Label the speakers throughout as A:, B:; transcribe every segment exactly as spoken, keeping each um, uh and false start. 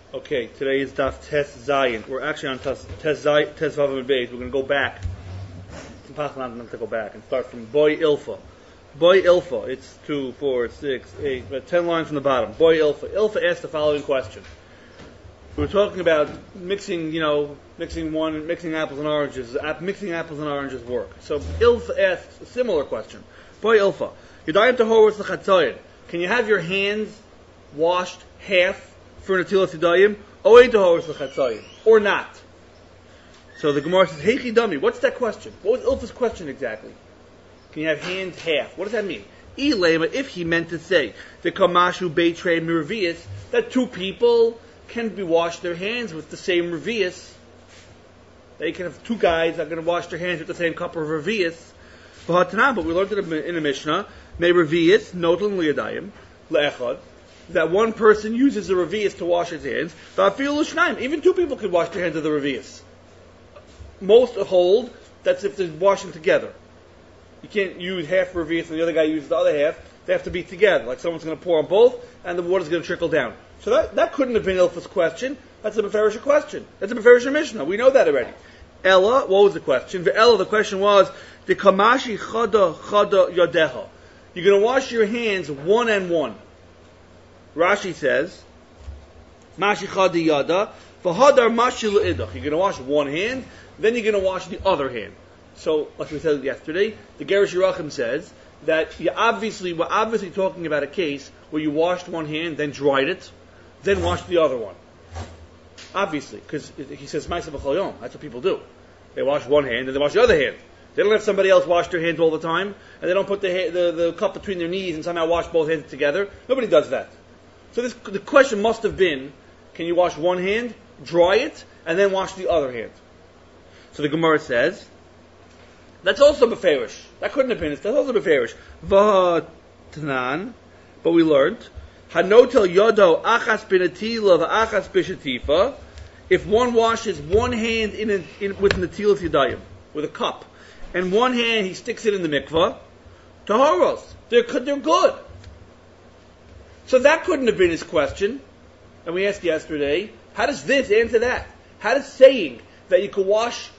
A: Okay, today is Daf Tes Zayin. We're actually on Tes Tes Zayin, Tes Vav and Beis. We're going to go back. It's impossible not to go back and start from Boy Ilfa. Boy Ilfa. It's two, four, six, eight, about ten lines from the bottom. Boy Ilfa. Ilfa asked the following question. We were talking about mixing, you know, mixing one, mixing apples and oranges. Mixing apples and oranges work. So Ilfa asked a similar question. Boy Ilfa. Yadayim Tahor L'Chatzayin. Can you have your hands washed half for Natilas Yadayim, or not? So the Gemara says, Heichi Dami, what's that question? What was Ilfa's question exactly? Can you have hands half? What does that mean? Ilema, if he meant to say, the Kamashu Beitrei Mirvius, that two people can be washed their hands with the same Revius. They can have two guys that are going to wash their hands with the same cup of Revius. But we learned it in the Mishnah, May Revius, Notan Liyadayim, Le'echad, that one person uses the revius to wash his hands. Even two people could wash their hands with the revius. Most hold that's if they're washing together. You can't use half revius and the other guy uses the other half. They have to be together. Like someone's going to pour on both and the water's going to trickle down. So that, that couldn't have been Ilfa's question. That's a Meferish question. That's a Meferish Mishnah. We know that already. Ella, what was the question? For Ella, the question was, the Kamashi Chada Chada Yadeha. You're going to wash your hands one and one. Rashi says, Mashi Chadi Yada, V'hadar Mashi L'idach. You're going to wash one hand, then you're going to wash the other hand. So, like we said yesterday, the Gerish Yerachim says that you obviously, we're obviously talking about a case where you washed one hand, then dried it, then washed the other one. Obviously, because he says, Ma'aseh b'chol yom. That's what people do. They wash one hand, and they wash the other hand. They don't let somebody else wash their hands all the time, and they don't put the, the, the cup between their knees and somehow wash both hands together. Nobody does that. So this, the question must have been, can you wash one hand, dry it, and then wash the other hand? So the Gemara says, that's also beferish. That couldn't have been it. That's also beferish. V'tanan, but we learned, hanotel yodo achas binatila v'achas b'shatifa. If one washes one hand in, a, in with natilas yadayim, with a cup, and one hand he sticks it in the mikvah, taharos, they're they're good. So that couldn't have been his question. And we asked yesterday, how does this answer that? How does saying that you could wash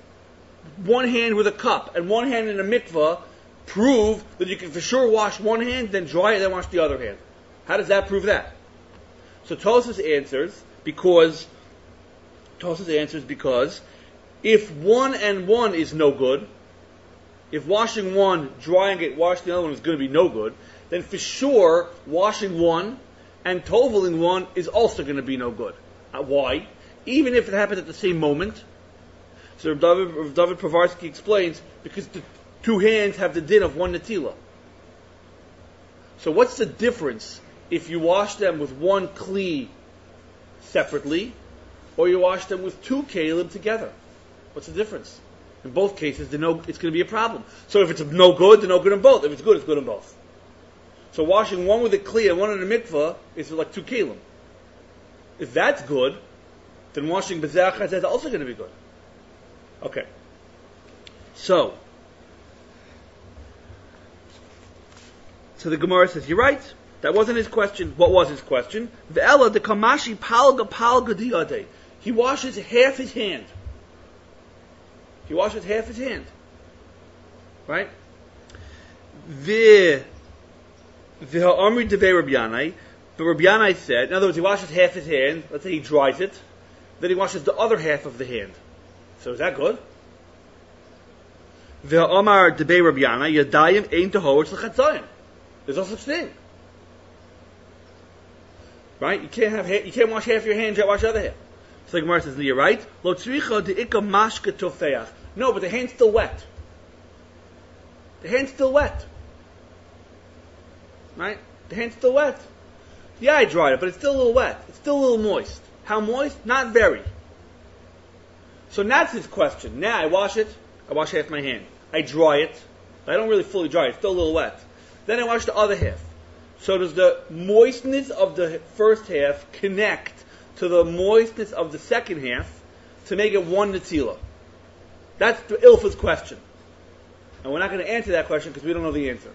A: one hand with a cup and one hand in a mikvah prove that you can for sure wash one hand, then dry it, then wash the other hand? How does that prove that? So Tosfos answers because Tosfos answers because if one and one is no good, if washing one, drying it, washing the other one is going to be no good, then for sure, washing one and toveling one is also going to be no good. Uh, why? Even if it happens at the same moment. So Rav David, Rav David Pravarsky explains, because the two hands have the din of one natila. So what's the difference if you wash them with one kli separately, or you wash them with two kelim together? What's the difference? In both cases, no, it's going to be a problem. So if it's no good, then no good in both. If it's good, it's good in both. So washing one with a kli and one in a mikvah is like two kelim. If that's good, then washing b'zeh achas is also going to be good. Okay. So, so the Gemara says, you're right. That wasn't his question. What was his question? Ve'ela de kamashi palga palga diyadeh. He washes half his hand. He washes half his hand. Right? The the Amri Devei Rabbi Yanai, but Rabbi Yanai said, in other words, he washes half his hand, let's say he dries it, then he washes the other half of the hand. So is that good? The Amar Devei Rabbi Yanai, Yadayim ein tahor l'chatzayim. There's no such thing. Right? You can't have you can't wash half your hand, you can't wash the other half. So the Gemara says, you're right. Lo tzricha de'ika mashka tofeach. No, but the hand's still wet. The hand's still wet. Right? The hand's still wet. Yeah, I dried it, but it's still a little wet. It's still a little moist. How moist? Not very. So that's his question. Now I wash it. I wash half my hand. I dry it. I don't really fully dry it. It's still a little wet. Then I wash the other half. So does the moistness of the first half connect to the moistness of the second half to make it one netila? That's the Ilfa's question. And we're not going to answer that question because we don't know the answer.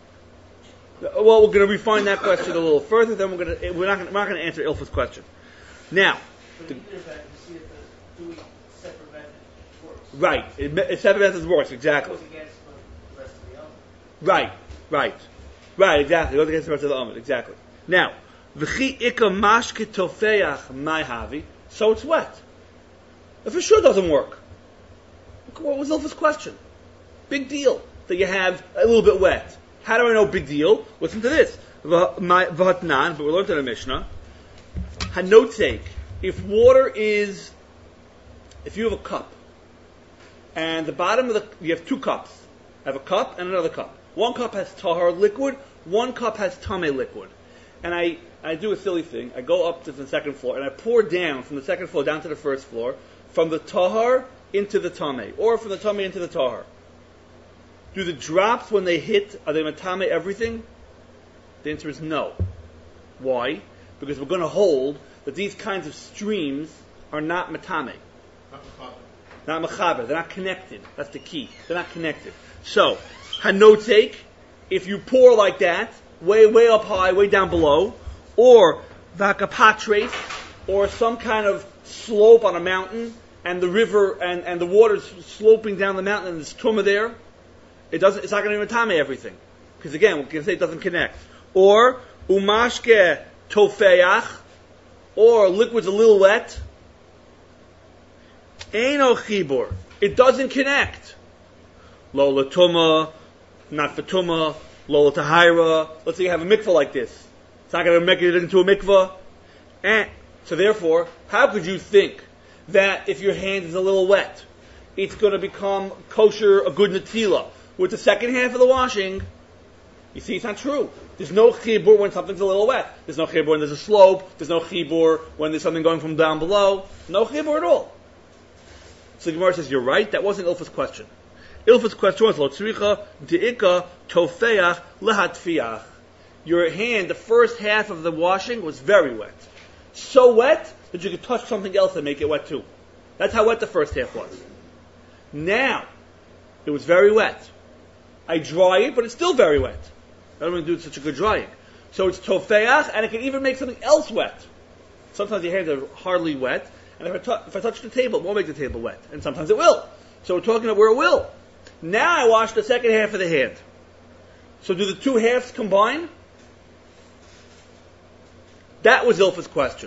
A: Well, we're going to refine that question a little further. Then we're going to we're not going to, we're not going to answer Ilfa's question. Now,
B: But in either event, you see that the doing separate method works.
A: Right. It, it, separate methods works, exactly.
B: It goes against the rest of the element.
A: Right, right. Right, exactly. It goes against the rest of the element, exactly. Now, v'chi ika mashke tofeach mai havi, so it's wet. It for sure doesn't work. What was Ilfa's question? Big deal that you have a little bit wet. How do I know big deal? Listen to this. V'hatnan, but we learned in the Mishnah. Hanotek, if water is, if you have a cup, and the bottom of the, you have two cups. I have a cup and another cup. One cup has tahar liquid, one cup has tameh liquid. And I, I do a silly thing. I go up to the second floor and I pour down from the second floor down to the first floor, from the tahar into the tameh, or from the tameh into the tahar. Do the drops, when they hit, are they matame everything? The answer is no. Why? Because we're going to hold that these kinds of streams are not matame. Not mechaber. They're not connected. That's the key. They're not connected. So, hanotek, if you pour like that, way, way up high, way down below, or vakapatres, or some kind of slope on a mountain, and the river and, and the water's sloping down the mountain, and there's tumah there, it doesn't. It's not going to be matame everything, because again, we can say it doesn't connect. Or umashke tofeach, or liquid's a little wet. Eino chibur. It doesn't connect. Lo latuma, not for tuma. Lo tahira. Let's say you have a mikvah like this. It's not going to make it into a mikvah. And so therefore, how could you think that if your hand is a little wet, it's going to become kosher, a good natila? With the second half of the washing, you see, it's not true. There's no chibur when something's a little wet. There's no chibur when there's a slope. There's no chibur when there's something going from down below. No chibur at all. So the Gemara says, you're right, that wasn't Ilfa's question. Ilfa's question was, Lo tzricha de'ika tofeach lehatfiach. Your hand, the first half of the washing, was very wet. So wet that you could touch something else and make it wet too. That's how wet the first half was. Now, it was very wet. I dry it, but it's still very wet. I don't want to do such a good drying. So it's tofeach, and it can even make something else wet. Sometimes your hands are hardly wet, and if I, t- if I touch the table, it won't make the table wet. And sometimes it will. So we're talking about where it will. Now I wash the second half of the hand. So do the two halves combine? That was Ilfa's question.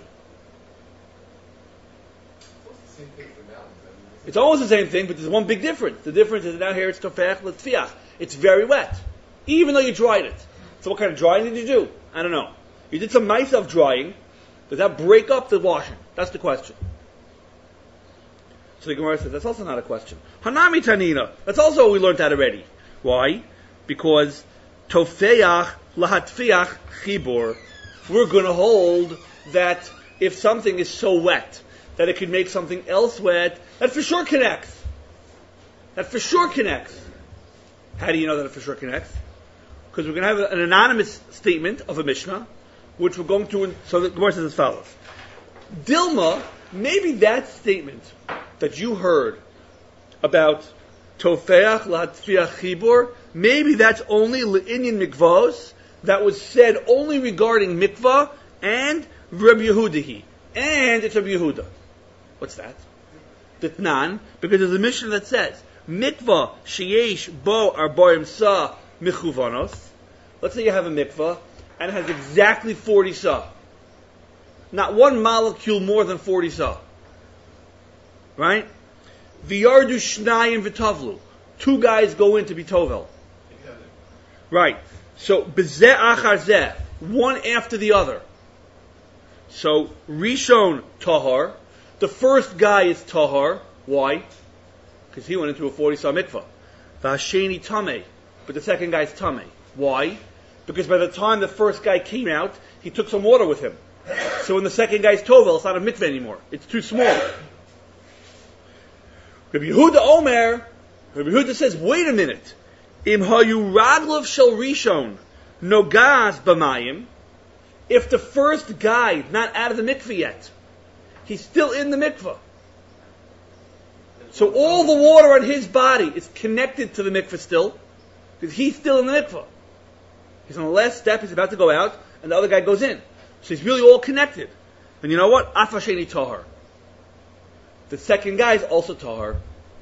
A: It's almost the same thing, but there's one big difference. The difference is that now here it's tofeach l'tfiach. It's very wet, even though you dried it. So what kind of drying did you do? I don't know. You did some nice of drying. Does that break up the washing? That's the question. So the Gemara says, that's also not a question. Hanami Tanina. That's also what we learned that already. Why? Because tofeach lahatfiach chibur. We're going to hold that if something is so wet that it could make something else wet, that for sure connects. That for sure connects. How do you know that it for sure connects? Because we're going to have an anonymous statement of a Mishnah, which we're going to. So the Gemara says as follows: Dilma, maybe that statement that you heard about tofeach lahatfiach chibur, maybe that's only le'inyan mikvos, that was said only regarding mikvah and Rabbi Yehudahi, and it's Rabbi Yehuda. What's that? Ditnan, because there's a Mishnah that says mikvah sheyesh bo arboim sa michuvanos. Let's say you have a mikvah and it has exactly forty sa. Not one molecule more than forty sa. Right? V'yardu shnayim v'tavlu. Two guys go in to be tovel. Right. So, bezeh achar zeh. One after the other. So, Rishon tahar. The first guy is tahar. Why? Because he went into a forty sa mikvah. V'hasheni tameh. But the second guy is tameh. Why? Because by the time the first guy came out, he took some water with him. So when the second guy's tovel, it's not a mikveh anymore. It's too small. Rabbi Yehuda Omer, Rabbi Yehuda says, wait a minute. Im hayu raglav shel rishon nogaz b'mayim. If the first guy not out of the mikveh yet, he's still in the mikveh. So all the water on his body is connected to the mikveh still, because he's still in the mikveh. He's on the last step, he's about to go out, and the other guy goes in. So he's really all connected. And you know what? Afasheni tahar. the second guy is also tahar.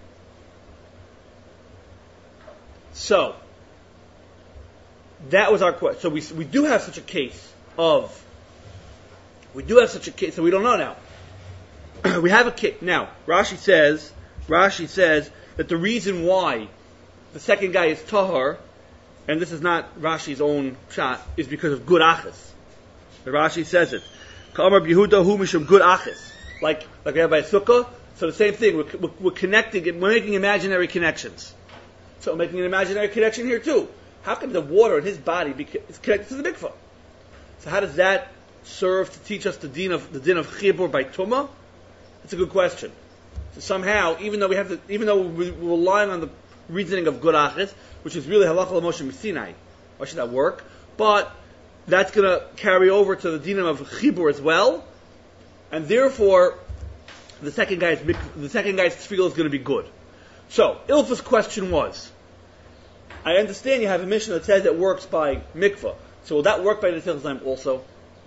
A: So, that was our question. So we we do have such a case of, we do have such a case, so we don't know now. We have a case. Now, Rashi says, Rashi says that the reason why the second guy is tahar, and this is not Rashi's own shot, is because of good achas. The Rashi says it. Ka'amar Yehuda hu mishum good achas. Like, like we have by Sukkah. So the same thing, we're, we're, we're connecting, we're making imaginary connections. So we're making an imaginary connection here too. How can the water in his body be is connected to the mikvah? So how does that serve to teach us the din of the din of chibur by tumah? That's a good question. So somehow, even though we have to, even though we're relying on the reasoning of good achis, which is really halacha l'moshe misinai, why should that work? But that's going to carry over to the din of chibur as well, and therefore the second guy's the second guy's tefillah is going to be good. So Ilfa's question was, I understand you have a mission that says it works by mikvah. So will that work by Netilas Yadayim also?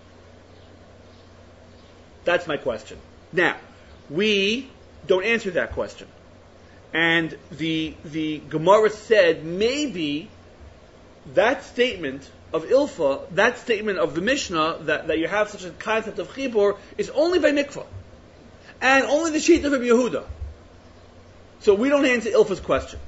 A: That's my question. Now, we don't answer that question. And the the Gemara said maybe that statement of Ilfa, that statement of the Mishnah, that, that you have such a concept of chibur, is only by mikvah. And only the sheet of Rabbi Yehuda. So we don't answer Ilfa's question.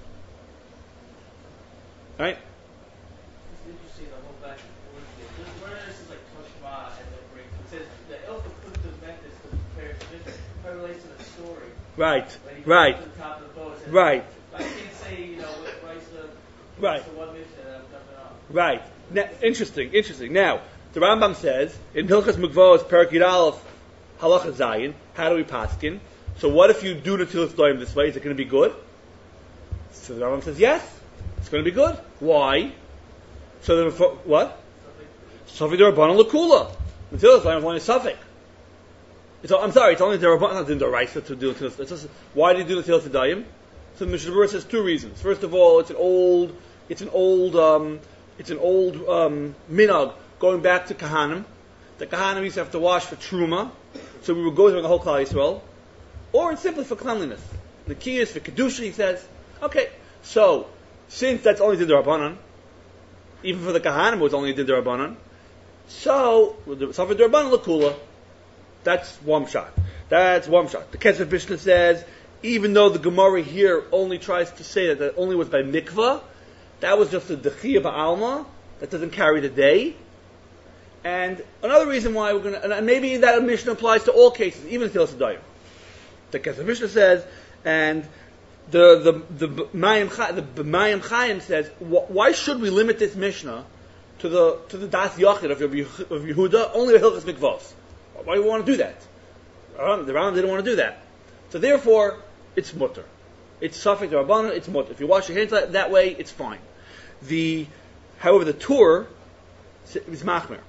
A: Right?
B: It's interesting, the whole back and forth here. There's where this is like Toshma and the break. It says the Ilfa put the methods to prepare tradition. It relates to the story.
A: Right.
B: When he
A: Right.
B: goes to the top of the boat, it says,
A: Right.
B: I can't say, you know, what writes the
A: Right.
B: the one mission and I'm jumping off.
A: Right. Now, interesting, interesting. Now, the Rambam says, in Hilchas Mikvos, Perek Yud Aleph, Halacha Zayin, how do we paskin? So what if you do Netilas Yadayim this way? Is it going to be good? So the Rambam says, yes, it's going to be good. Why? So then, what? Safek D'Rabbanan L'Kula. Netilas Yadayim is only Safek. It's, I'm sorry, it's only D'Rabbanan, not D'Oraisa to do Netilas Yadayim. Why do you do Netilas Yadayim? So the Mishnah Berurah says two reasons. First of all, it's an old, it's an old, um, it's an old um, minhag going back to Kahanim. The Kahanim used to have to wash for Truma, so we would go through the whole Klal Yisrael. Or it's simply for cleanliness. The key is for Kedusha, he says. Okay, so, since that's only Did Rabbanan, even for the Kahanim it was only Did Rabbanan, so, Safek D'Rabbanan L'Kula, that's one shot. That's one shot. The Kesef Mishnah says, even though the Gemara here only tries to say that that only was by mikvah, that was just a Dechiyah Ba'alma, that doesn't carry the day. And another reason why we're going to, and maybe that Mishnah applies to all cases, even Netilas Yadayim. The Kesef Mishnah says, and the the the Mayim the Mayim Chaim says, wh- why should we limit this Mishnah to the to the Das Yachid of, of Yehuda only by Hilchas Mikvos? Why do we want to do that? The Rambam didn't want to do that, so therefore it's mutter. It's Safek D'Rabbanan. It's mutter. If you wash your hands that, that way, it's fine. The however the Tur is machmer.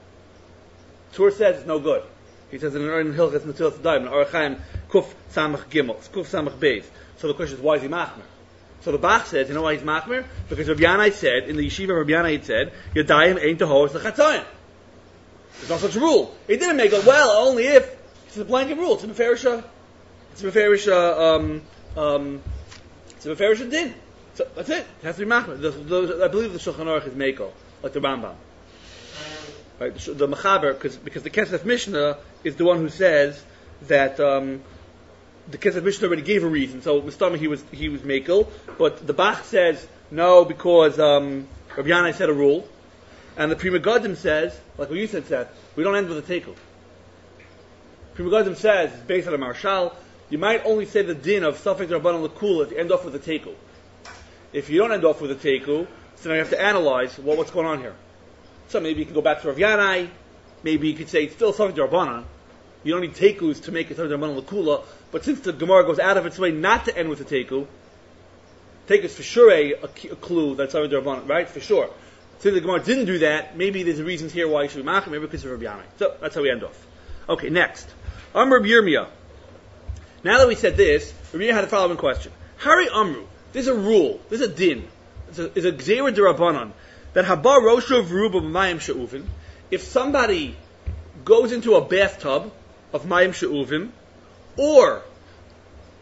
A: Tur says it's no good. He says in an Hilchas Netilas Yadayim, in Orach Chaim, Kuf Samach Gimel, Kuf Samach Beis. So the question is, why is he machmer? So the Bach says, you know why he's machmer? Because Rabbi Yanai said, in the yeshiva Rabbi Yanai it said, Yadayim ain't tahor l'chatzayim. There's no such rule. He didn't make it, well, only if, it's a blanket rule. It's a Meferisha, it's a Meferisha, um, um, it's a Meferisha din. So that's it. It has to be machmer. The, the, I believe the Shulchan Aruch is Meiko, like the Rambam. Right, the, the Mechaber, because because the Kesef Mishnah is the one who says that um, the Kesef Mishnah already gave a reason. So Mistama he was he was Mekel, but the Bach says no because um, Rabbi Yanai said a rule, and the Pri Megadim says, like what you said, Seth, we don't end with a tekel. Pri Megadim says, based on a marshal, you might only say the din of Safek D'Rabbanan L'Kula if you end off with a tekel. If you don't end off with a tekel, so now you have to analyze what, what's going on here. So maybe you can go back to Rav Yanai. Maybe you could say it's still Safek D'Rabbanan. You don't need tekus to make it Safek D'Rabbanan L'Kula. But since the Gemara goes out of its way not to end with a teku, teku is for sure a, a, a clue that Safek D'Rabbanan, right? For sure. Since the Gemara didn't do that, maybe there's reasons here why you should be machmer, maybe because of Rav Yanai. So that's how we end off. Okay, next. Amr Yirmiyah. Now that we said this, Rav Yirmiyah had the following question. Hari Amru. There's a rule. There's a din. It's a, it's a Gzeira D'Rabbanan. That Habar Rosho V'ruba B'mayim She'uvim, if somebody goes into a bathtub of Mayim She'uvim, or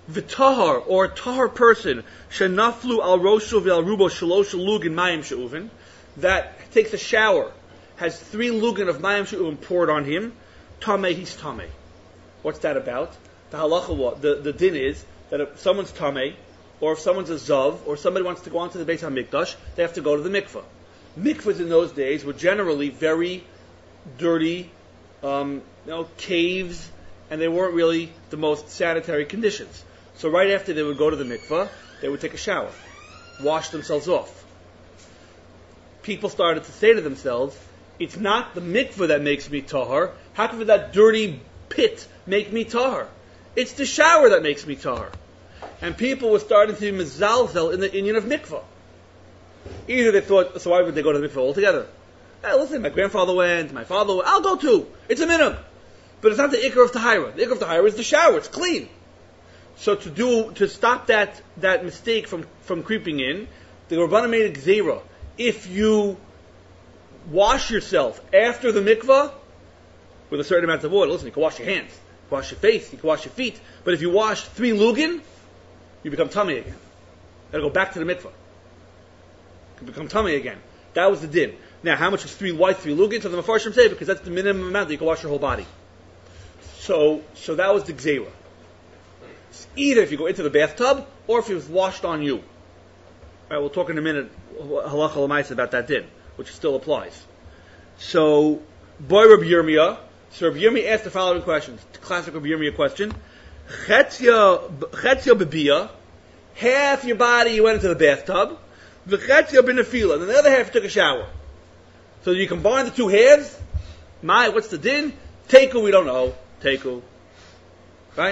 A: v'tahar, or a tahar person, shenaflu al roshu v'al rubo shalosh lugin mayim she'uvin, that takes a shower, has three lugin of mayim she'uvin poured on him, tameh, he's tameh. What's that about? The halacha, the, the din is that if someone's tameh, or if someone's a zav, or somebody wants to go onto the Beis HaMikdash, they have to go to the mikveh. Mikvahs in those days were generally very dirty, um, you know, caves, and they weren't really the most sanitary conditions. So right after they would go to the mikveh, they would take a shower, wash themselves off. People started to say to themselves, it's not the mikveh that makes me tahar. How can that dirty pit make me tahar? It's the shower that makes me tahar. And people were starting to be mezalzel in the inyan of mikveh. Either they thought, so why would they go to the mikveh altogether? Hey, listen, my grandfather went, my father went, I'll go too. It's a minhag. But it's not the ikar of tahira. The ikar of tahira is the shower. It's clean. So to do, to stop that, that mistake from, from creeping in, the Rabbanan made a gzeira. If you wash yourself after the mikveh, with a certain amount of water, listen, you can wash your hands, you can wash your face, you can wash your feet, but if you wash three lugin, you become tummy again. You gotta go back to the mikveh. You become tummy again. That was the din. Now, how much is three white, three lugin? So the Mefarshim say, because that's the minimum amount that you can wash your whole body. So, so that was the gzeira. Either if you go into the bathtub, or if it was washed on you. All right, we'll talk in a minute, halacha l'maisa, about that din, which still applies. So, boy Rabbi Yirmiyah, so Rabbi Yirmiyah asked the following questions. Classic Rabbi Yirmiyah question. Chetzia bebiyah, half your body you went into the bathtub, v'chetzia b'nefila, and the other half you took a shower. So you combine the two halves. My, what's the din? Teiku, we don't know. Teiku. Right?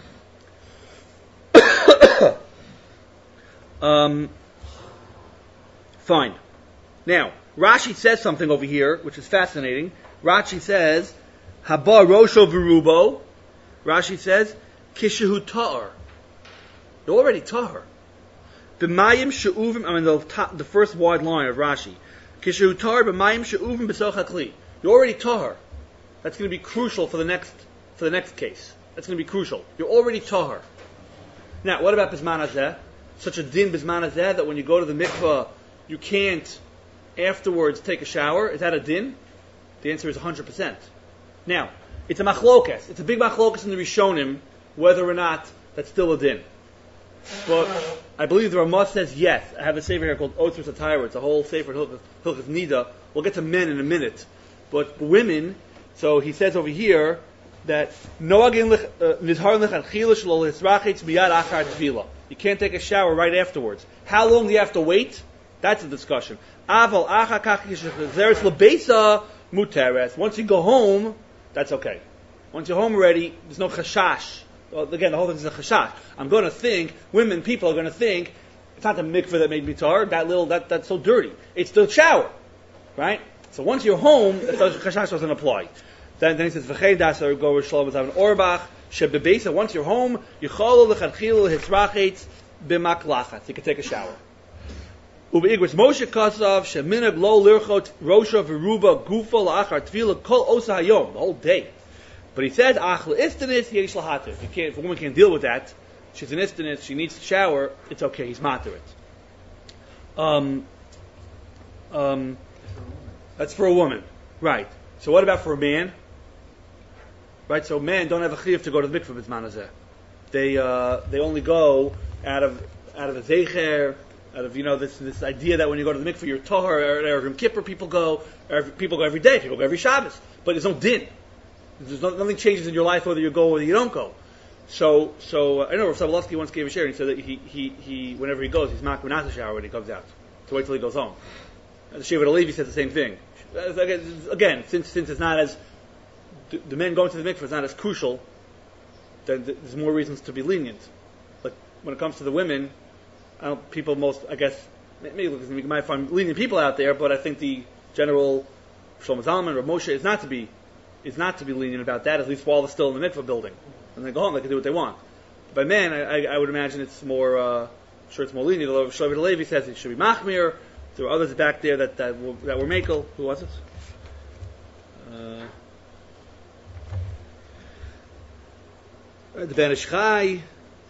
A: um, fine. Now, Rashi says something over here, which is fascinating. Rashi says, Haba Rosho Virubo. Rashi says, Kishehu Ta'ar. You're already Ta'ar. B'mayim she'uvim, I mean the, top, the first wide line of Rashi. Kishehu Ta'ar b'mayim she'uvim b'soch hakli. You're already Ta'ar. That's going to be crucial for the next for the next case. That's going to be crucial. You're already Tahar. Now, what about Bisman Hazeh? Such a din Bisman Hazeh that when you go to the mikveh, you can't afterwards take a shower. Is that a din? The answer is one hundred percent. Now, it's a machlokas. It's a big machlokas in the Rishonim whether or not that's still a din. But I believe the Ramah says yes. I have a sefer here called Otzros HaTayra. It's a whole sefer, Hilchos Nida. We'll get to men in a minute. But women, so he says over here that you can't take a shower right afterwards. How long do you have to wait? That's a discussion. Once you go home, that's okay. Once you're home already, there's no chashash. Well, again, the whole thing is a chashash. I'm going to think, women, people are going to think, it's not the mikveh that made me tar, that little, that, that's so dirty. It's the shower. Right? So once you're home, the chashash doesn't apply. Then, then he says, "V'chei dasar go Shalom Zav Orbach shebebeisa." Once you're home, yichol lechatchil hisrachetz b'maklachat. You can take a shower. Ubeigros Moshe Kasav sheminag lo lirchot rosha v'ruba gufa la'achar tefila kol osa hayom, the whole day. But he says, "Ach leistanis yesh lahater." If you can't, if a woman can't deal with that, she's an istanis, she needs to shower. It's okay. He's matter it. Um, um, that's for a woman, right? So what about for a man? Right, so men don't have a chiyuv to go to the mikveh b'zman hazeh. They uh, they only go out of out of a zecher, out of you know this this idea that when you go to the mikveh you're tahor, or Erev Kippur people go, or people go every day, people go every Shabbos, but there's no din. There's no, nothing changes in your life whether you go or you don't go. So so uh, I know Rav Sobolovsky once gave a share and he said that he he, he whenever he goes he's not not to shower when he comes out to wait till he goes home. And the Shevet Alevi said the same thing. Again, since since it's not as the men going to the mikveh is not as crucial, then there's more reasons to be lenient. But when it comes to the women, I don't, people most, I guess, maybe you might find lenient people out there, but I think the general Shlomo Zalman or Moshe is not to be is not to be lenient about that. At least while they're still in the mikveh building, and they go home, they can do what they want. By men, I, I, I would imagine it's more. Uh, I'm sure it's more lenient. Although Shevet Alevi says it should be machmir. There were others back there that that were, that were makel. Who was it? Uh, the Ben Ish Chai.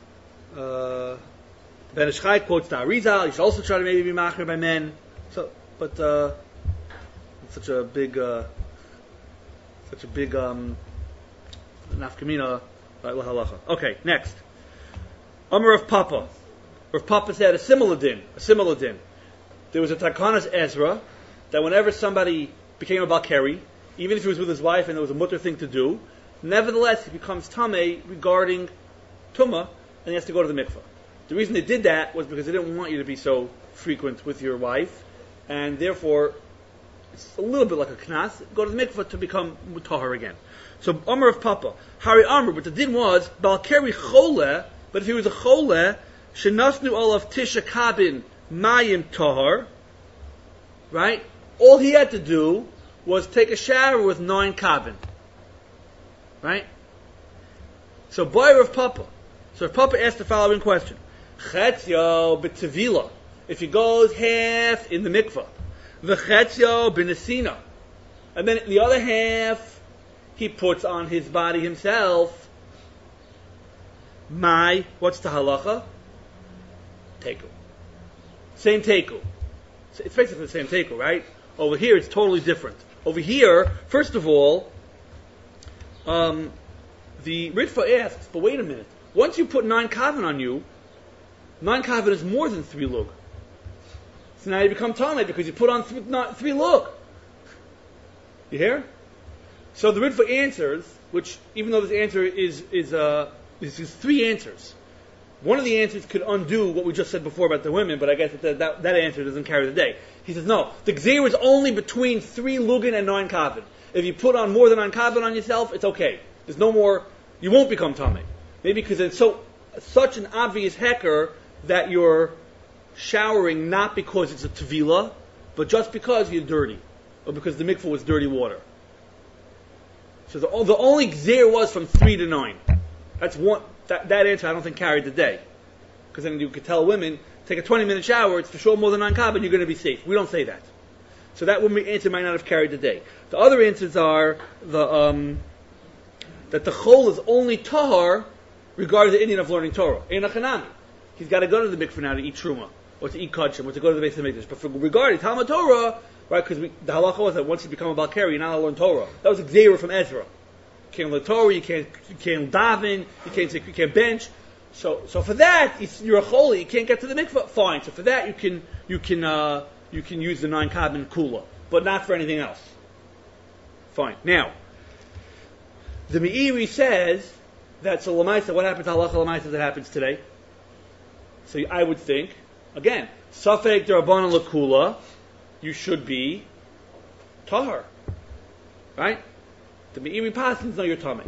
A: Uh, Ben Ish Chai quotes the Arizal. You should also try to maybe be machmir by men. So, but uh, it's such a big, uh, such a big um, nafkamina by lahalacha. Okay, next. Amar of Papa. Rav Papa said a similar din. A similar din. There was a Takanas Ezra that whenever somebody became a Balkari, even if he was with his wife and it was a mutter thing to do, nevertheless he becomes Tameh regarding Tumah and he has to go to the mikveh. The reason they did that was because they didn't want you to be so frequent with your wife, and therefore it's a little bit like a knas. Go to the mikveh to become mutahar again. So Amar of Papa, Hari Amr, but the din was Balkari Chole, but if he was a Chole, Shenasnu olav Tisha Kabin Mayim Tahar, right? All he had to do was take a shower with nine kabin. Right? So, boy Rav Papa. So, Rav Papa asked the following question. Chetzio b'tevila. If he goes half in the mikvah. V'chetzio b'nesina. And then the other half, he puts on his body himself. My, what's the halacha? Teku. Same teku. It's basically the same teku, right? Over here, it's totally different. Over here, first of all, um, the Ritva asks, but wait a minute. Once you put nine kavin on you, nine kavin is more than three lug. So now you become Talmud because you put on th- not three lug. You hear? So the Ritva answers, which even though this answer is is uh, is, is three answers. One of the answers could undo what we just said before about the women, but I guess that that, that answer doesn't carry the day. He says, no, the gzeir is only between three lugin and nine kavin. If you put on more than nine kavin on yourself, it's okay. There's no more, you won't become tamei. Maybe because it's so such an obvious hecker that you're showering not because it's a tevila, but just because you're dirty, or because the mikveh was dirty water. So the, the only gzeir was from three to nine. That's one. That, that answer I don't think carried the day. Because then you could tell women, take a twenty minute shower, it's for sure more than nine kavin, you're going to be safe. We don't say that. So that would be, answer might not have carried the day. The other answers are the um, that the chol is only tahar regarding the Indian of learning Torah. Ein achanami. He's got to go to the mikveh now to eat truma, or to eat kachim, or to go to the base of the mikdash. But for regarding Talmud Torah, right, because the halacha was that once you become a Balkari, you're not allowed to learn Torah. That was a gzeira from Ezra. You can't learn Torah, you can't, you can't daven, you can't, you can't bench. So, so for that, it's, you're a choli, you can't get to the mikveh. Fine. So for that, you can, you can, uh, you can use the nine kabin kula, but not for anything else. Fine. Now, the Meiri says that so lamaisa. What happens to halacha lamaisa that happens today? So I would think again, safek derabanan lekula, you should be tahar, right? The Meiri pasins know you're tamei.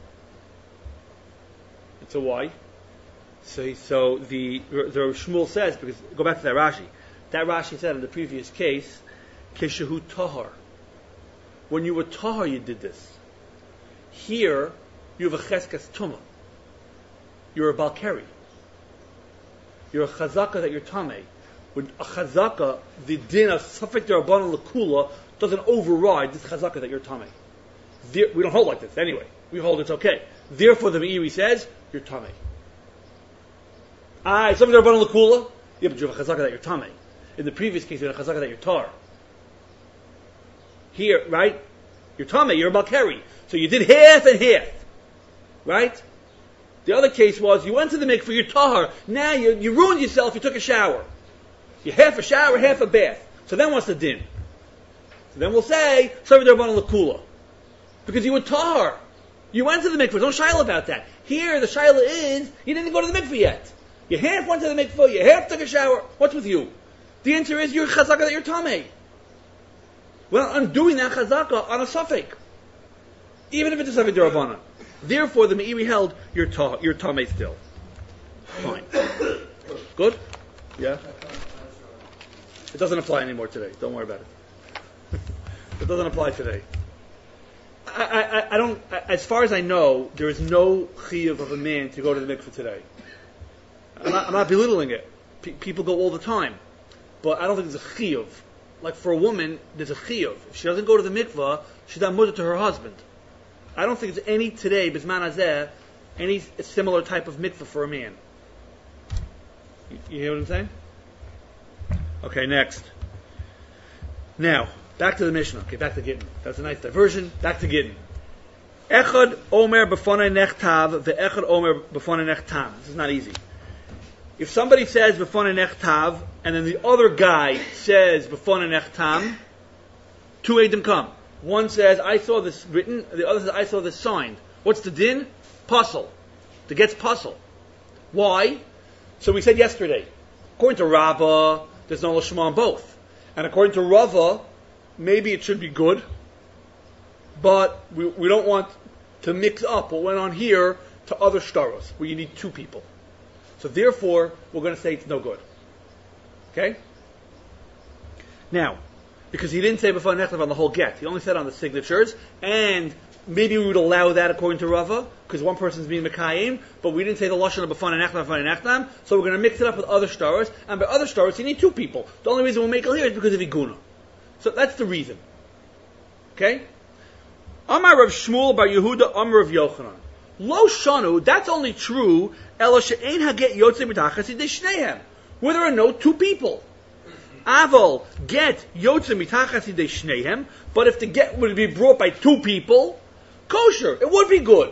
A: So why? So, so the the Shmuel says, because go back to that Rashi. That Rashi said in the previous case, Keshehu tahar. When you were tahar, you did this. Here, you have a cheskas tumah. You're a balkari. You're a chazaka that you're tamei. When a chazaka, the din of safek derabanan lekula doesn't override this chazaka that you're tamei. We don't hold like this anyway. We hold it's okay. Therefore, the Meiri says you're tamei. Ah, safek derabanan lekula. Yeah, but you have a chazaka that you're tamei. In the previous case, you had a chazaka that you're tar. Here, right? You're tamei. You're a balkari. So you did half and half, right? The other case was you went to the mikveh, you're tahar. Now you you ruined yourself. You took a shower. You half a shower, half a bath. So then what's the din? So then we'll say safek derabanan lekula, because you were tahar. You went to the mikveh. Don't shaila about that. Here the shaila is you didn't go to the mikveh yet. You half went to the mikveh. You half took a shower. What's with you? The answer is you're chazaka that you're tamei. We're not undoing that chazaka on a safek, even if it's a safek derabanan. Therefore, the Meiri held you're ta- you're tamei still. Fine. Good? Yeah? It doesn't apply anymore today. Don't worry about it. It doesn't apply today. I, I, I don't, as far as I know, there is no chiyuv of a man to go to the mikveh today. I'm not, I'm not belittling it. P- people go all the time. But I don't think there's a chiyuv. Like for a woman, there's a chiyuv. If she doesn't go to the mikveh, she's not mutter to her husband. I don't think there's any today, bisman hazeh, any similar type of mikveh for a man. You, you hear what I'm saying? Okay, next. Now, back to the Mishnah. Okay, back to Gittin. That's a nice diversion. Back to Gittin. Echad omer b'fonei nechtav ve'echad omer b'fonei nechtam. This is not easy. If somebody says b'fonei nechtav and then the other guy says b'fonei nechtam, two eidim come. One says, I saw this written, the other says, I saw this signed. What's the din? Puzzle. The get's puzzle. Why? So we said yesterday, according to Rabbah, there's no lashma on both. And according to Rava, maybe it should be good, but we, we don't want to mix up what went on here to other shtaros, where you need two people. So therefore, we're going to say it's no good. Okay? Now, because he didn't say before nechtav on the whole get, he only said on the signatures, and maybe we would allow that according to Rava, because one person's being Mekayim, but we didn't say the lashon of before nechtav before nechtam, so we're going to mix it up with other shtaros, and by other shtaros you need two people. The only reason we'll make it here is because of Iguna. So that's the reason. Okay? Amar Rav Shmuel bar Yehuda Amar Rav Yochanan. Lo shanu, that's only true, elo she'ein haget yotze mitachas yidei shneihem, where there are no two people. Aval, get yotze mitachas yidei shneihem, but if the get would be brought by two people, kosher, it would be good.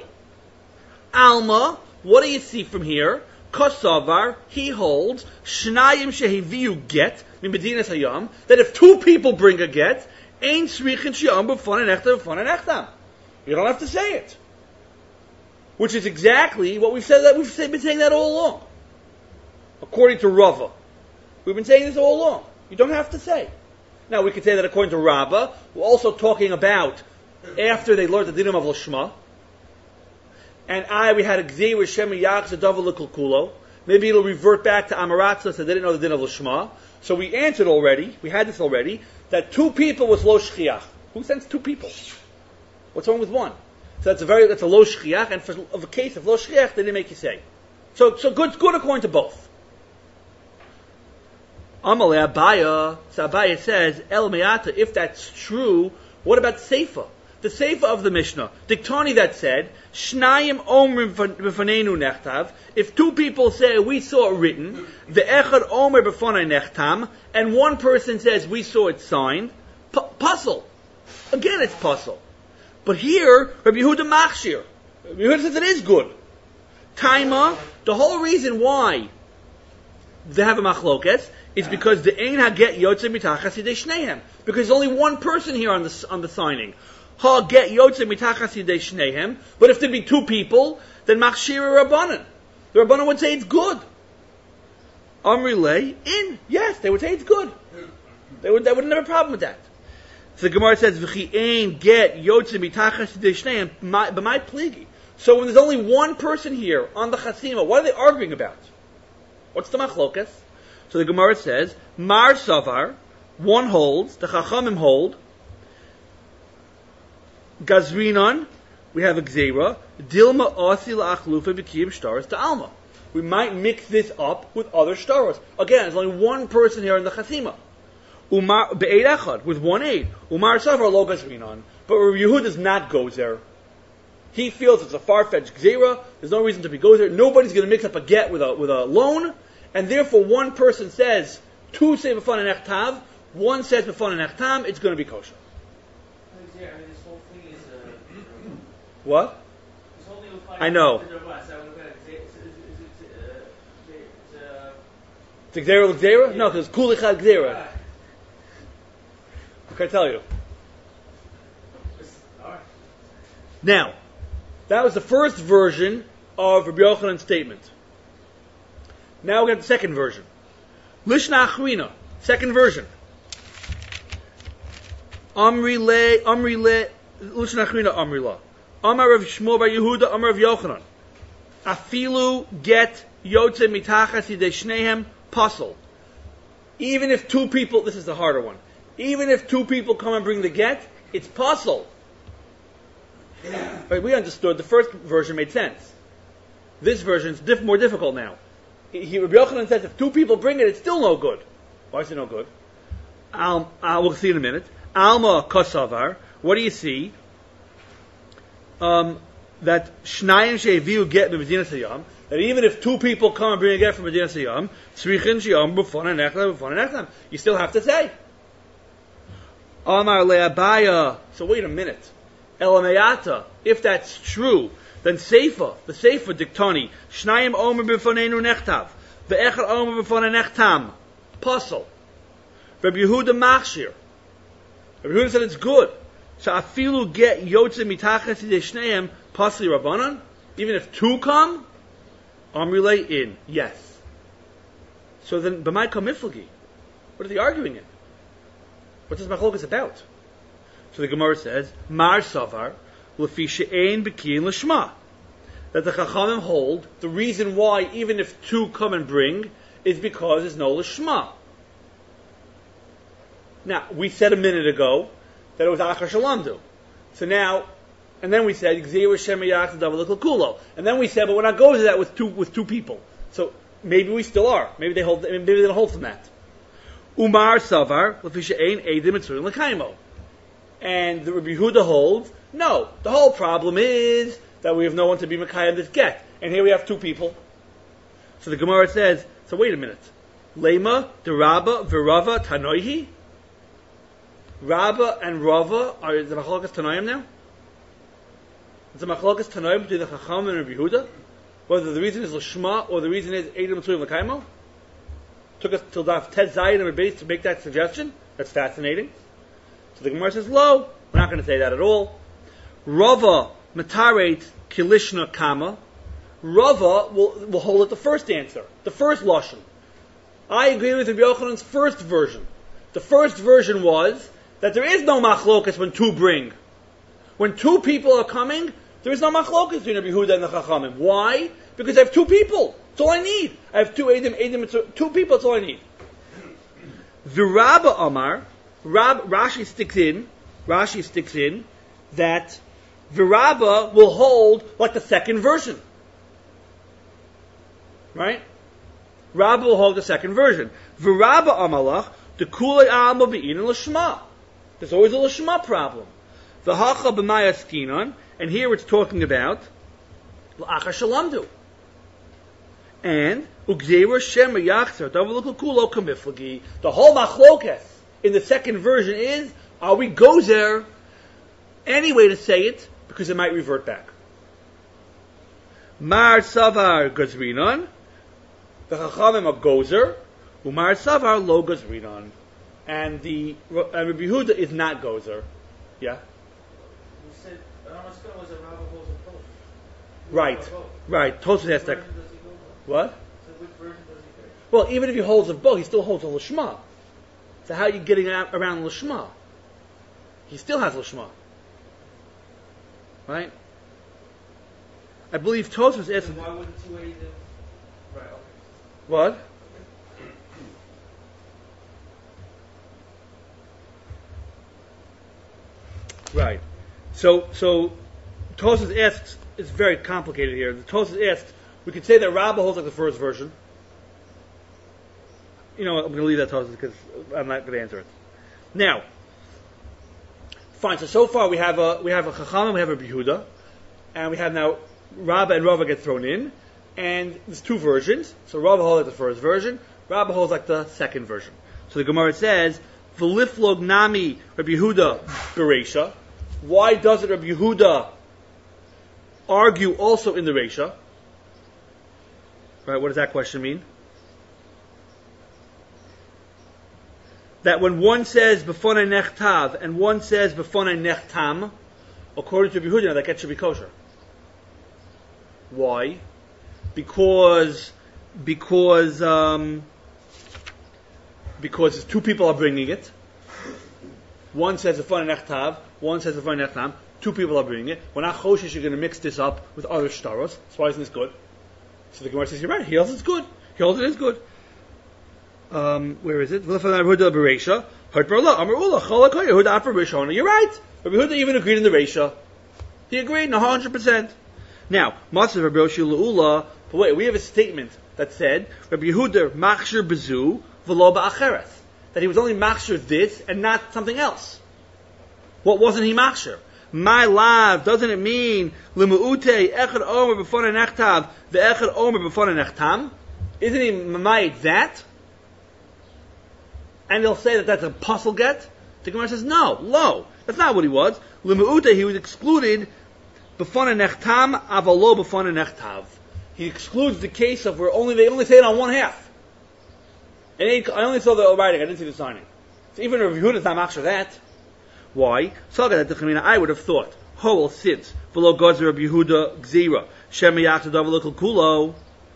A: Alma, what do you see from here? Kosavar, he holds, shnayim shehiviu get, min bedinas hayam, that if two people bring a get, ein srichin sheyam b'fonei nechtam b'fonei nechtam. You don't have to say it. Which is exactly what we've said, that we've been saying that all along. According to Rava. We've been saying this all along. You don't have to say. Now we could say that according to Rabbah, we're also talking about after they learned the dinim of Lashma. And I, we had a Gzeir Shem Yach Zadav Kulo. Maybe it'll revert back to Amaratza, so they didn't know the din of Lashma. So we answered already, we had this already, that two people was Lo Shchiach. Who sends two people? What's wrong with one? So that's a very, that's a Lo Shchiach, and for of a case of Lo Shchiach, they didn't make you say. So, so good, good according to both. Amalei Abaya, so Abaya says, El Me'ata, if that's true, what about Seifa? The Seifa of the Mishnah, Diktani that said, Shnayim Omrim b'fanenu nechtav, if two people say, we saw it written, the Echad Omer b'fanei nechtam, and one person says, we saw it signed, P- puzzle. Again, it's puzzle. But here, Rabbi Yehuda Machshir, Rabbi Yehuda says it is good. Taima, the whole reason why they have a machlokes is because the Ein HaGet Yotze Mitachas Yidei Shneihem. Because there's only one person here on the, on the signing. Ha-Get Yotze Mitachas Yidei Shneihem. But if there'd be two people, then Machshir Rabbanan. The Rabbanan would say it's good. Amri Lei, in. Yes, they would say it's good. They would, they wouldn't have a problem with that. So the Gemara says, V'chi ein get yotze mitachas yidei shneim b'mai pligi. So when there's only one person here on the chasima, what are they arguing about? What's the machlokas? So the Gemara says, Mar Savar, one holds, the Chachamim hold, Gazrinon, we have a Gzeira, Dilma Asi la'achlufa b'kiyim shtaros ta'alma. We might mix this up with other shtaros. Again, there's only one person here in the chasima. Umar be'ed echad, with one aid. Umar Savar lo Gazrinon. But Rabbi Yehuda does not go there. He feels it's a far-fetched gzeira. There's no reason to be goes there. Nobody's going to mix up a get with a with a loan, and therefore one person says two say b'fan and echtav, one says b'fan and echtam. It's going to be kosher.
B: I mean, this whole thing is. Uh,
A: what?
B: This whole thing was
A: I know. It's a gzeira l'gzeira? No, because kul echad gzeira. What can I tell you? Now, that was the first version of Rabbi Yochanan's statement. Now we got the second version. Lishna Achrina, second version. Amri le, Amri le, Lishna Achrina Amri la. Amar Rav Shmuel bar Yehuda, Amar Rav Yochanan. Afilu get yotze mitachas yidei shnehem pasol. Even if two people, this is the harder one. Even if two people come and bring the get, it's pasol. Right, we understood the first version made sense. This version is diff- more difficult now. He, Rabbi Yochanan says if two people bring it, it's still no good. Why is it no good? Al, uh, we'll see in a minute. Alma kosavar. What do you see? Um, that shnayim she'eviu get b'medinas hayam. that even if two people come and bring a get from Medina Siyam, tzrichin shiyam b'fana nechtam b'fana nechtam, you still have to say. Amar le'abaya. So wait a minute. Elamayata. If that's true, then Seifa, the Seifa diktani, Shnayim omer b'fanenu nechtav, ve'echad omer b'fana nechtam, puzzle. Rabbi Yehuda machshir. Rabbi Yehuda said it's good. So afilu get yotze mitachas yidei shneim pasli rabbanan. Even if two come, amrilei in. Yes. So then, b'may kol miflagi. What are they arguing in? What is machlokas about? So the Gemara says, Mar Savar, Lefi she'ein b'kiyin l'shma. That the Chachamim hold, the reason why, even if two come and bring, is because there's no l'shma. Now, we said a minute ago that it was Achar Shalamdu. So now, and then we said, Gzeir Shem Yach Davar L'Kulo. And then we said, but we're not going to that with two, with two people. So maybe we still are. Maybe they hold, maybe they don't hold from that. Umar Savar, Lefi she'ein Eidim Mitzvah L'Kaimo. And the Rabbi Yehuda holds, no, the whole problem is that we have no one to be Mekayim this get. And here we have two people. So the Gemara says, so wait a minute. Lema, the Rabba, Virava, Tanoihi? Rabba and Rava are the Machlokas Tanoim now? It's a Machlokas Tanoim between the Chacham and Rabbi Yehuda? Whether the reason is Lashma or the reason is Eidim Mitzvah L'Kaimo? Took us till Daf Ted Zayin and base to make that suggestion. That's fascinating. So the Gemara says, lo, we're not going to say that at all. Rava mataret kilishna kama. Rava will, will hold it the first answer, the first lashon. I agree with Rabbi Yochanan's first version. The first version was that there is no machlokas when two bring. When two people are coming, there is no machlokas between Rabbi Yehuda and the Chachamim. Why? Because I have two people. That's all I need. I have two edim, edim, two people. That's all I need. The Rabba Amar. Rab, Rashi sticks in, Rashi sticks in that Virabba will hold like the second version. Right? Rabba will hold the second version. Virabba amalach, the kulei alma be'in l'shma. There's always a l'shma problem. The hacha b'maya skinon, and here it's talking about l'achar shalamdu. And ugzeira shem yachzer davar l'kulo kamiflagi. The whole machlokas in the second version is, are we gozer any way to say it, because it might revert back. Mar savar gazrinon, the chachamim are gozer, umar savar lo gazrinon, and the uh, Rabbi Yehuda is not gozer. Yeah.
B: You said Ramaskar was a Rabba holds a post.
A: Right, right. Tosfos has that. What?
B: So which version does he carry?
A: Well, even if he holds a bow, he still holds a lishma. So how are you getting out around Lishma? He still has Lishma. Right? I believe Tosfos asked...
B: Why wouldn't two eighty them? Right, okay.
A: What? Right. So, so Tosfos asks, it's very complicated here. The Tosfos asks, we could say that Rabbah holds like the first version. You know what, I'm going to leave that Tosfos because I'm not going to answer it. Now, fine. So so far we have a we have a Chacham, we have a Yehuda, and we have now Rabba and Rava get thrown in, and there's two versions. So Rava holds like the first version, Rabba holds like the second version. So the Gemara says, "V'liflog nami Rabbi Yehuda bereisha." Why doesn't Rabbi Yehuda argue also in the Reisha? Right? What does that question mean? That when one says b'fonei nechtav and one says b'fonei nechtam, according to Rabbi Yehuda, that gets should be kosher. Why? Because because um, because two people are bringing it. One says b'fonei nechtav, one says b'fonei nechtam. Two people are bringing it. We're not choshish. You're going to mix this up with other shtaros. So why isn't this good? So the Gemara says you're right. He holds it's good. He holds it is good. Um, where is it? You're right. Rabbi Yehuda even agreed in the Reisha. He agreed one hundred percent. Now, Matzav Rabbi Yoshi Le'ula, but wait, we have a statement that said, Rabbi Yehuda machshir bezu v'lo ba'acheres. That he was only machshir this and not something else. What wasn't he machshir? My love, doesn't it mean Limu'ute Echad Omer B'fon Nechtav the Echad Omer B'fon Nechtam? Isn't he Mamayit that? And they'll say that that's a puzzle get. The Gemara says, no, lo, that's not what he was. Limu'ute, he was excluded B'fon Nechtam Avalo B'fon Nechtav. He excludes the case of where only they only say it on one half. And I only saw the writing, I didn't see the signing. So even if Yehuda is not machshir that. Why? So I would have thought, Hoel since below Gozer of Yehuda Gzira Shema Yachadav Kulo.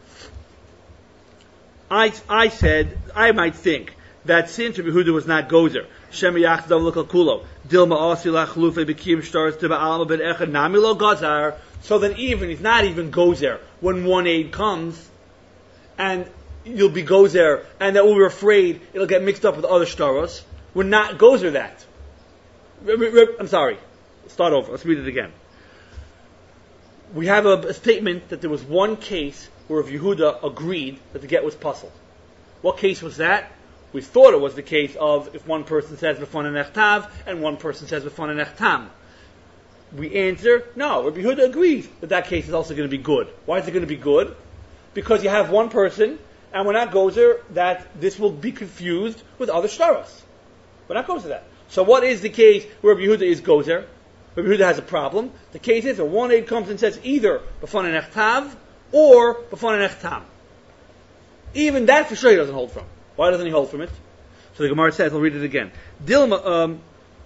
A: I I said I might think that since Rabbi Yehuda was not Gozer Shema Yachadav Kulo Dilma Asila Chlufe Bekim Stars Tiba Alma Ben Echad Namilo Gozar. So then even he's not even Gozer when one aid comes, and you'll be Gozer, and that we're afraid it'll get mixed up with other shtaros. We're not Gozer that. I'm sorry. Start over. Let's read it again. We have a, a statement that there was one case where Yehuda agreed that the get was puzzled. What case was that? We thought it was the case of if one person says b'fon nechtav and one person says b'fon nechtam. We answer, no, Rabbi Yehuda agrees that that case is also going to be good. Why is it going to be good? Because you have one person, and we're not gozer that this will be confused with other shtaros. We're not gozer that. So what is the case where Rabbi Yehuda is gozer? Rabbi Yehuda has a problem. The case is that one aid comes and says either b'fon nechtav or b'fon nechtam. Even that for sure he doesn't hold from. Why doesn't he hold from it? So the Gemara says, I'll read it again. Dilma, um,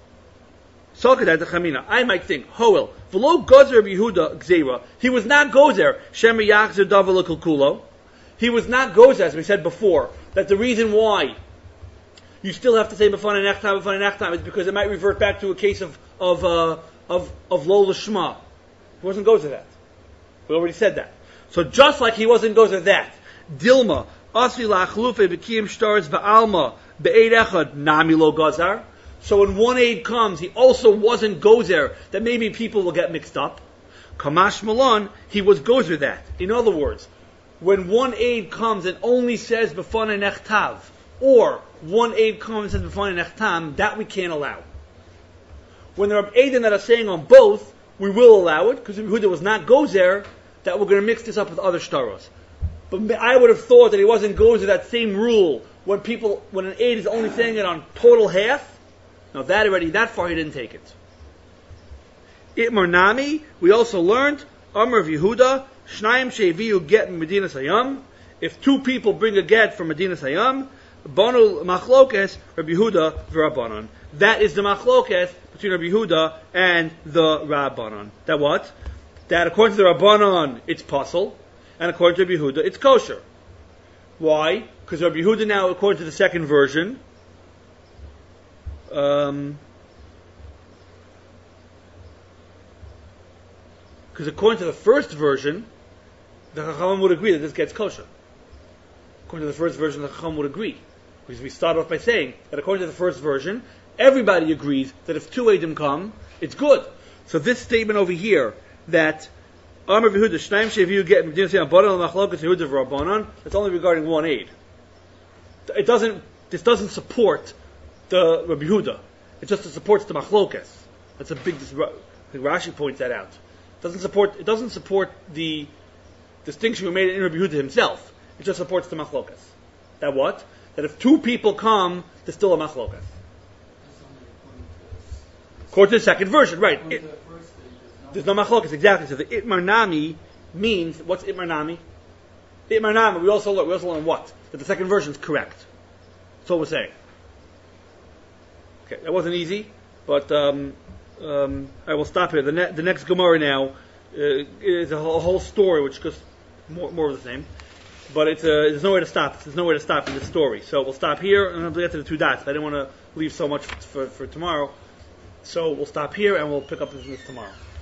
A: I might think, Hoel, v'lo gozer Rabbi Yehuda gzeira. He was not gozer shema yachzer davar l'kulkulo. He was not gozer, as we said before, that the reason why you still have to say b'fon nechtam, b'fon nechtam is because it might revert back to a case of of uh, of of lo l'shma. He wasn't gozer that. We already said that. So just like he wasn't gozer that, Dilma asli la'achlufe b'kiyim stars ba'alma be'ed echad nami lo gozar. So when one aid comes, he also wasn't gozer that maybe people will get mixed up. Kamash Malon, he was gozer that. In other words, when one aid comes and only says b'fon nechtav, or one aid comes and says b'fon nechtam, that we can't allow. When there are aidim that are saying on both, we will allow it, because Yehuda was not gozer, that we're going to mix this up with other shtaros. But I would have thought that he wasn't gozer that same rule when people, when an aid is only saying it on total half. Now that already, that far he didn't take it. Itmar Nami, we also learned, Amr of Yehuda, Shnayim Sheviu get in Medina Sayam. If two people bring a get from Medina Sayam, Banu Machlokes, Rabbi Yehuda, V'Rabbanon. That is the Machlokes between Rabbi Yehuda and the Rabbanon. That what? That according to the Rabbanon, it's puzzle, and according to Rabbi Yehuda, it's kosher. Why? Because Rabbi Yehuda now, according to the second version, um, because according to the first version, the Chachamim would agree that this gets kosher. According to the first version, the Chacham would agree. Because we start off by saying that according to the first version, everybody agrees that if two Eidim come, it's good. So this statement over here, that Amar v'Yehuda, Shnayim sheviu get Medina Sayam, Baran l'machlokas Yehuda v'Rabbanon, that's only regarding one aid. It doesn't, this doesn't support the Rabbi Yehuda. It just supports the machlokas. That's a big, I think Rashi points that out. It doesn't support, it doesn't support the distinction we made in Rabbi Yehuda himself. It just supports the machlokas. That what? That if two people come, there's still a machlokas. According to the second version, right. It, there's no machlokas, exactly. So the Itmar Nami means, what's Itmar Nami? Itmar Nami, we also learn, we also learn what? That the second version is correct. That's what we're saying. Okay, that wasn't easy, but um, um, I will stop here. The, ne- the next Gemara now uh, is a whole, a whole story, which goes more, more of the same. But it's uh, there's nowhere to stop. There's nowhere to stop in this story. So we'll stop here, and I'll get to the two dots. I didn't want to leave so much for, for, for tomorrow. So we'll stop here, and we'll pick up this tomorrow.